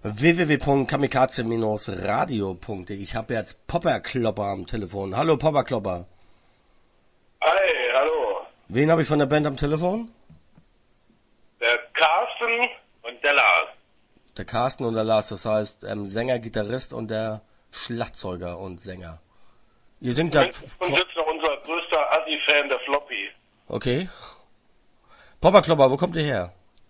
www.kamikaze-radio.de. Ich habe jetzt Popperklopper am Telefon. Hallo Popperklopper. Hi, hallo. Wen habe ich von der Band am Telefon? Der Carsten und der Lars. Der Carsten und der Lars, das heißt Sänger, Gitarrist und der Schlagzeuger und Sänger. Ihr singt da... Und jetzt noch unser größter Assi-Fan, der Floppy. Okay. Popperklopper, wo kommt ihr her?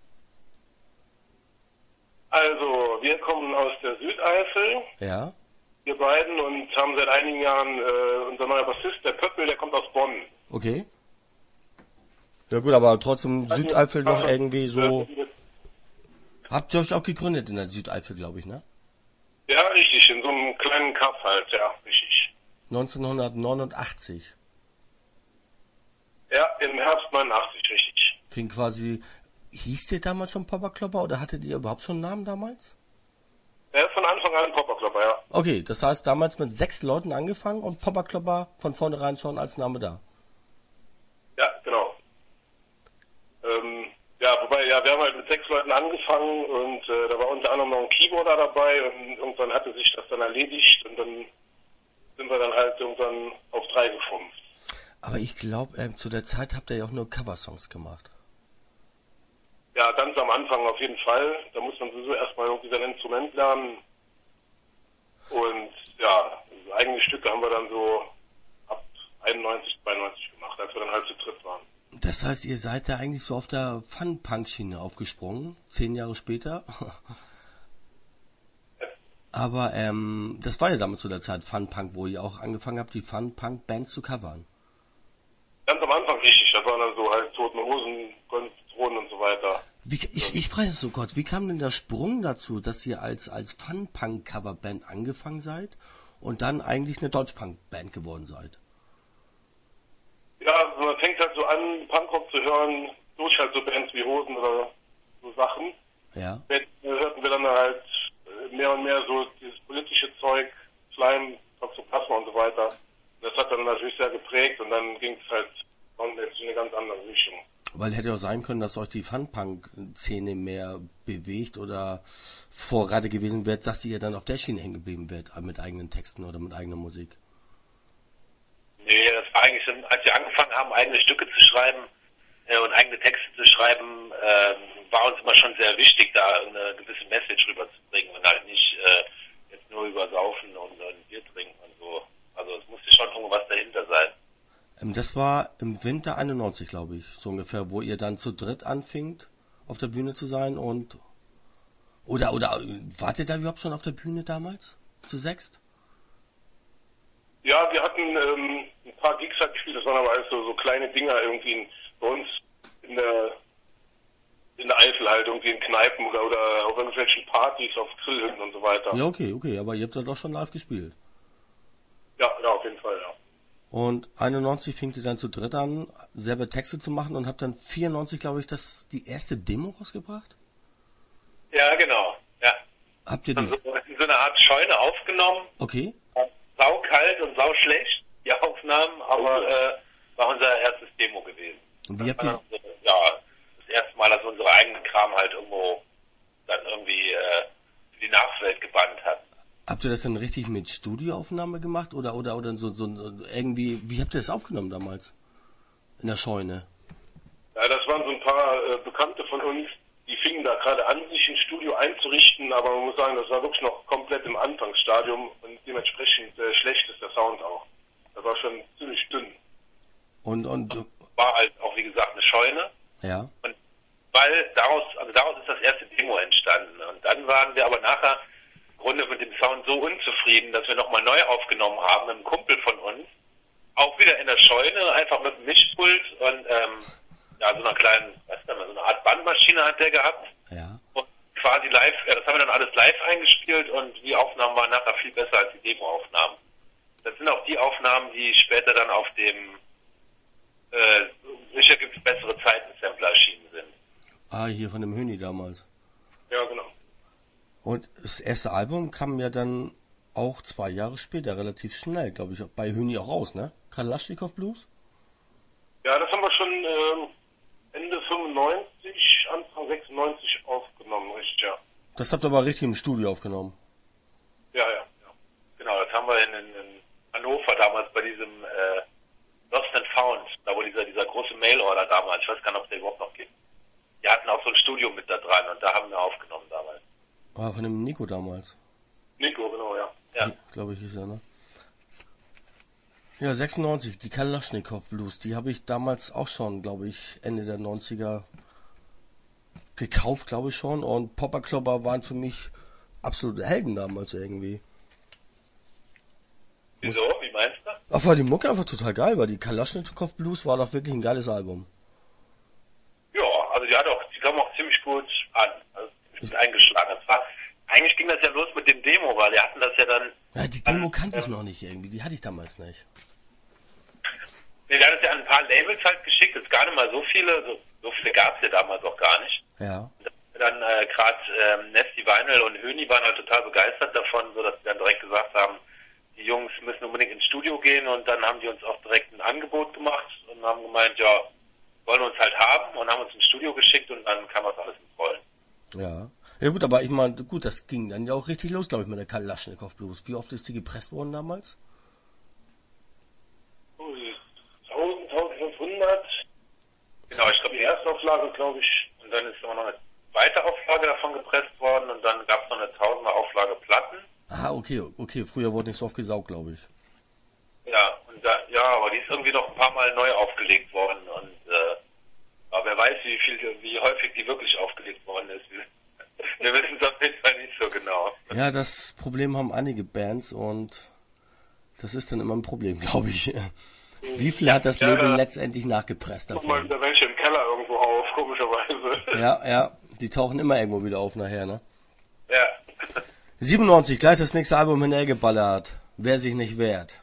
Also, wir kommen aus der Südeifel, Ja. wir beiden, und haben seit einigen Jahren unser neuer Bassist, der Pöppel, der kommt aus Bonn. Okay. Ja gut, aber trotzdem Südeifel noch irgendwie so... Habt ihr euch auch gegründet in der Südeifel, glaube ich, ne? Ja, richtig, in so einem kleinen Kaff halt, ja, richtig. 1989. Ja, im Herbst 89, richtig. Fing quasi... Hieß der damals schon Popperklopper oder hattet ihr überhaupt schon einen Namen damals? Er ist von Anfang an ein Popperklopper, ja. Okay, das heißt damals mit 6 Leuten angefangen und Popperklopper von vornherein schon als Name da. Ja, genau. Ja, wobei, ja, wir haben halt mit 6 Leuten angefangen und da war unter anderem noch ein Keyboarder dabei und irgendwann hatte sich das dann erledigt und dann sind wir dann halt irgendwann auf 3 gefunden. Aber ich glaube, zu der Zeit habt ihr ja auch nur Coversongs gemacht. Ja, ganz am Anfang auf jeden Fall. Da muss man sowieso erstmal irgendwie sein Instrument lernen. Und ja, eigene Stücke haben wir dann so ab 91, 92 gemacht, als wir dann halt zu dritt waren. Das heißt, ihr seid da eigentlich so auf der Fun-Punk-Schiene aufgesprungen, 10 Jahre später. Aber das war ja damals zu der Zeit Fun-Punk, wo ihr auch angefangen habt, die Fun-Punk-Bands zu covern. Ganz am Anfang richtig, da waren dann so halt Toten Hosen, Thronen und so weiter. Ich frage es so Gott, wie kam denn der Sprung dazu, dass ihr als Fun-Punk-Coverband angefangen seid und dann eigentlich eine Deutsch-Punk-Band geworden seid? Ja, also man fängt halt so an, Punkrock zu hören, durch halt so Bands wie Hosen oder so Sachen. Ja. Hörten wir dann halt mehr und mehr so dieses politische Zeug, Slime, Toxoplasma und so weiter. Das hat dann natürlich sehr geprägt und dann ging es halt in eine ganz andere Richtung. Weil hätte auch sein können, dass euch die Fun-Punk-Szene mehr bewegt oder Vorreiter gewesen wäre, dass ihr dann auf der Schiene hängen geblieben wärt, mit eigenen Texten oder mit eigener Musik. Nee, das war eigentlich, als wir angefangen haben, eigene Stücke zu schreiben und eigene Texte zu schreiben, war uns immer schon sehr wichtig, da eine gewisse Message rüberzubringen und halt nicht jetzt nur über Saufen und Bier trinken und so. Also es musste schon irgendwas dahinter sein. Das war im Winter 91, glaube ich, so ungefähr, wo ihr dann zu dritt anfingt, auf der Bühne zu sein und... Oder wart ihr da überhaupt schon auf der Bühne damals? Zu 6? Ja, wir hatten ein paar Gigs halt gespielt, das waren aber alles so kleine Dinger irgendwie bei uns in der Eifel halt, irgendwie in Kneipen oder auf irgendwelchen Partys, auf Grillhütten und so weiter. Ja, okay, aber ihr habt da doch schon live gespielt. Ja, auf jeden Fall, ja. Und 91 fing ihr dann zu dritt an, selber Texte zu machen und habt dann 94, glaube ich, die erste Demo rausgebracht? Ja, genau, ja. Habt ihr Also in so einer Art Scheune aufgenommen. Okay. Saukalt und sauklecht, die Aufnahmen, aber war unser erstes Demo gewesen. Und wie habt ihr... Das erste Mal, dass unsere eigenen Kram halt irgendwo dann irgendwie für die Nachwelt gebannt hat. Habt ihr das dann richtig mit Studioaufnahme gemacht oder so irgendwie, wie habt ihr das aufgenommen damals? In der Scheune? Ja, das waren so ein paar Bekannte von uns, die fingen da gerade an, sich ein Studio einzurichten, aber man muss sagen, das war wirklich noch komplett im Anfangsstadium und dementsprechend schlecht ist der Sound auch. Das war schon ziemlich dünn. Und war halt auch, wie gesagt, eine Scheune. Ja. Und weil daraus ist das erste Demo entstanden. Und dann waren wir aber nachher im Grunde mit dem Sound so unzufrieden, dass wir nochmal neu aufgenommen haben mit einem Kumpel von uns. Auch wieder in der Scheune, einfach mit einem Mischpult und so einer kleinen, so eine Art Bandmaschine hat der gehabt. Ja. Und quasi live, das haben wir dann alles live eingespielt und die Aufnahmen waren nachher viel besser als die Demo-Aufnahmen. Das sind auch die Aufnahmen, die später dann auf dem sicher gibt es bessere Zeiten-Sampler erschienen sind. Ah, hier von dem Höni damals. Ja, genau. Und das erste Album kam ja dann auch 2 Jahre später, relativ schnell, glaube ich, bei Höni auch raus, ne? Kalaschnikow Blues? Ja, das haben wir schon Ende 95, Anfang 96 aufgenommen, richtig, ja. Das habt ihr aber richtig im Studio aufgenommen. Ja. Genau, das haben wir in Hannover damals bei diesem Lost and Found, da wo dieser große Mail-Order damals, ich weiß gar nicht, ob es der überhaupt noch gibt. Die hatten auch so ein Studio mit da dran und da haben wir aufgenommen damals. Ah, von dem Nico damals. Nico, genau, ja. Ja. Glaube ich, hieß er, ne? Ja, 96, die Kalaschnikow Blues, die habe ich damals auch schon, glaube ich, Ende der 90er gekauft, glaube ich schon. Und Popper Klopper waren für mich absolute Helden damals irgendwie. Wieso? Wie meinst du? Ach, war die Mucke einfach total geil, weil die Kalaschnikow Blues war doch wirklich ein geiles Album. Ja, also die kam auch ziemlich gut an. Also ziemlich gut eingeschlagen. Eigentlich ging das ja los mit dem Demo, weil die hatten das ja dann... Ja, die Demo kannte ich noch nicht irgendwie, die hatte ich damals nicht. Nee, wir hatten es ja an ein paar Labels halt geschickt, jetzt gar nicht mal so viele, so viele gab es ja damals auch gar nicht. Ja. Dann gerade Nasty Vinyl und Höni waren halt total begeistert davon, so dass sie dann direkt gesagt haben, die Jungs müssen unbedingt ins Studio gehen und dann haben die uns auch direkt ein Angebot gemacht und haben gemeint, ja, wollen uns halt haben und haben uns ins Studio geschickt und dann kam das alles ins Rollen. Ja. Ja gut, aber ich meine, gut, das ging dann ja auch richtig los, glaube ich, mit der Kalaschnikow Blues. Wie oft ist die gepresst worden damals? 1500. Genau, ich glaube Die Erstauflage, glaube ich. und dann ist auch noch eine zweite Auflage davon gepresst worden und dann gab es noch eine 1000er Auflage Platten. Ah, okay, früher wurde nicht so oft gesaugt, glaube ich. Ja, und aber die ist irgendwie noch ein paar Mal neu aufgelegt worden und aber wer weiß, wie häufig die wirklich aufgelegt worden ist. Wir wissen es auf jeden Fall nicht so genau. Ja, das Problem haben einige Bands und das ist dann immer ein Problem, glaube ich. Wie viel hat das Label letztendlich nachgepresst Guck mal davon? wieder welche im Keller irgendwo auf, komischerweise. Ja, die tauchen immer irgendwo wieder auf nachher, ne? Ja. 97, gleich das nächste Album hinterhergeballert. Wer sich nicht wehrt.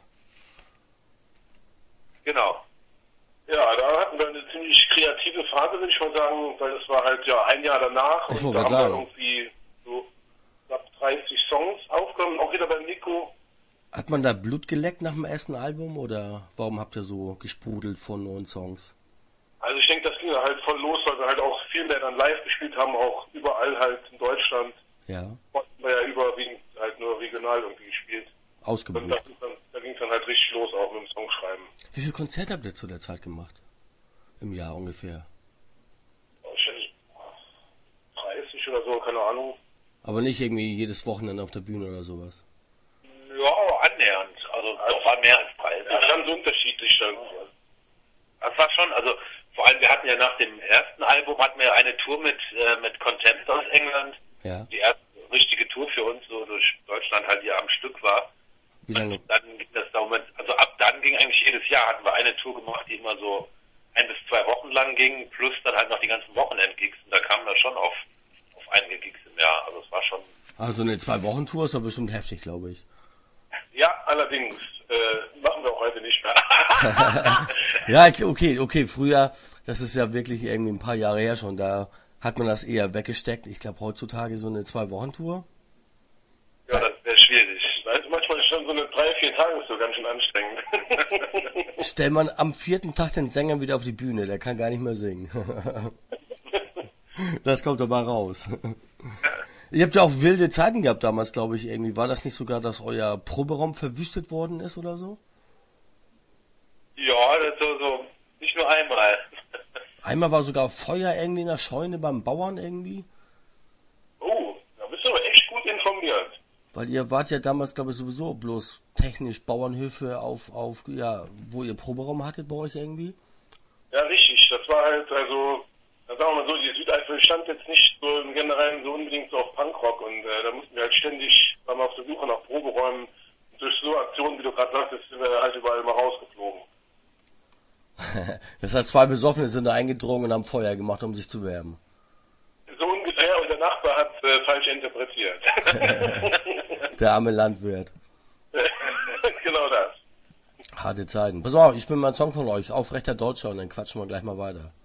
Genau. Ja, da hatten wir eine ziemlich kreative Phase, würde ich mal sagen, weil das war halt ja ein Jahr danach Ich und wollte da haben gerade wir sagen. irgendwie so knapp 30 Songs aufgenommen, auch wieder beim Nico. Hat man da Blut geleckt nach dem ersten Album oder warum habt ihr so gesprudelt von neuen Songs? Also ich denke, das ging ja halt voll los, weil wir halt auch viel mehr dann live gespielt haben, auch überall halt in Deutschland. Ja, Hatten wir ja überwiegend halt nur regional irgendwie gespielt. Und ausgebucht. da ging es dann halt richtig los, auch mit dem Songschreiben. Wie viele Konzerte habt ihr zu der Zeit gemacht? Im Jahr ungefähr. Wahrscheinlich 30 oder so, keine Ahnung. Aber nicht irgendwie jedes Wochenende auf der Bühne oder sowas. Ja, annähernd. Also doch war mehr als 30. Ja, ganz unterschiedlich dann. Das war schon, also vor allem wir hatten ja nach dem ersten Album hatten wir eine Tour mit Contempt aus England. Ja. Die erste richtige Tour für uns so durch Deutschland halt, die am Stück war. Wie lange? Und dann ging das da also ab dann ging eigentlich jedes Jahr, hatten wir eine Tour gemacht, die immer so 1 bis 2 Wochen lang ging, plus dann halt noch die ganzen Wochenendgigs. Und da kamen wir schon auf einige Gigs im Jahr. Also es war schon... Also eine 2-Wochen-Tour ist doch bestimmt heftig, glaube ich. Ja, allerdings machen wir auch heute nicht mehr. Ja, okay, früher, das ist ja wirklich irgendwie ein paar Jahre her schon, da hat man das eher weggesteckt. Ich glaube heutzutage so eine 2-Wochen-Tour. Ja, das wäre schwierig. Also manchmal ist schon so eine 3-4 Tage so ganz schön anstrengend. Stellt man am 4. Tag den Sänger wieder auf die Bühne, der kann gar nicht mehr singen. Das kommt aber raus. Ihr habt ja auch wilde Zeiten gehabt damals, glaube ich, irgendwie. War das nicht sogar, dass euer Proberaum verwüstet worden ist oder so? Ja, das so nicht nur einmal. Einmal war sogar Feuer irgendwie in der Scheune beim Bauern irgendwie. Oh, da bist du aber echt gut informiert. Weil ihr wart ja damals, glaube ich, sowieso bloß technisch Bauernhöfe auf ja, wo ihr Proberaum hattet bei euch irgendwie. Ja, richtig. Das war halt, also, sagen wir mal so, die Südeifel stand jetzt nicht so im Generellen so unbedingt so auf Punkrock und da mussten wir halt ständig, waren wir auf der Suche nach Proberäumen. Und durch so Aktionen, wie du gerade sagtest, sind wir halt überall mal rausgeflogen. Das heißt, 2 Besoffene sind da eingedrungen und haben Feuer gemacht, um sich zu wärmen. So ungefähr, und der Nachbar hat falsch interpretiert. Der arme Landwirt. Genau das. Harte Zeiten. Pass auf, ich bin mal ein Song von euch, Aufrechter Deutscher, und dann quatschen wir gleich mal weiter.